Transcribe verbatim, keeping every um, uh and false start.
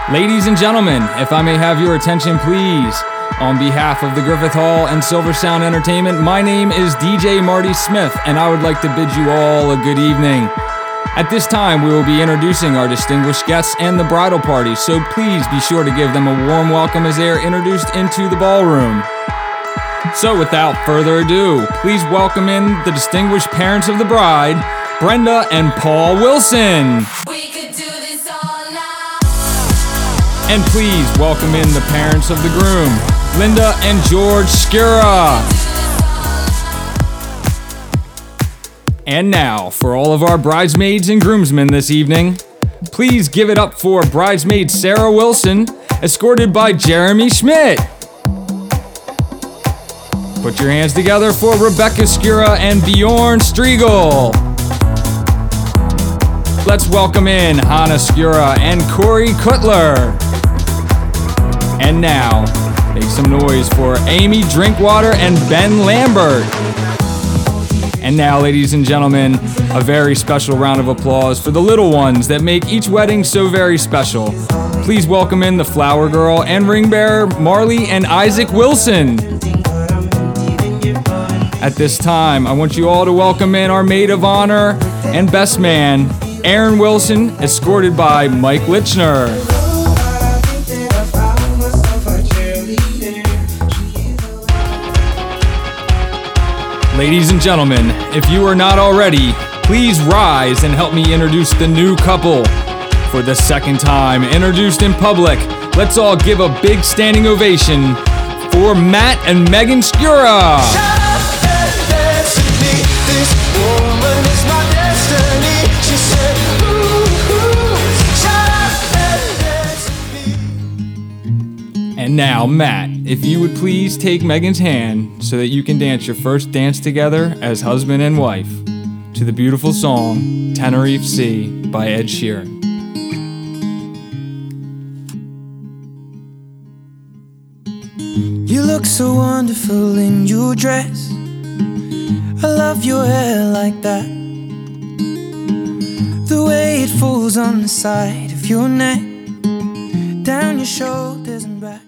Ladies and gentlemen, if I may have your attention, please. On behalf of the Griffith Hall and Silver Sound Entertainment, my name is D J Marty Smith, and I would like to bid you all a good evening. At this time, we will be introducing our distinguished guests and the bridal party, so please be sure to give them a warm welcome as they are introduced into the ballroom. So without further ado, please welcome in the distinguished parents of the bride, Brenda and Paul Wilson. We could do this all night. And please welcome in the parents of the groom, Linda and George Skura. And now, for all of our bridesmaids and groomsmen this evening, please give it up for bridesmaid Sarah Wilson, escorted by Jeremy Schmidt. Put your hands together for Rebecca Skura and Bjorn Striegel. Let's welcome in Hannah Skura and Corey Cutler. And now, make some noise for Amy Drinkwater and Ben Lambert. And now, ladies and gentlemen, a very special round of applause for the little ones that make each wedding so very special. Please welcome in the flower girl and ring bearer, Marley and Isaac Wilson. At this time, I want you all to welcome in our maid of honor and best man, Aaron Wilson, escorted by Mike Lichner. Ladies and gentlemen, if you are not already, please rise and help me introduce the new couple. For the second time, introduced in public, let's all give a big standing ovation for Matt and Megan Skura. And now, Matt, if you would please take Megan's hand so that you can dance your first dance together as husband and wife to the beautiful song Tenerife Sea by Ed Sheeran. You look so wonderful in your dress. I love your hair like that. The way it falls on the side of your neck, down your shoulders and back.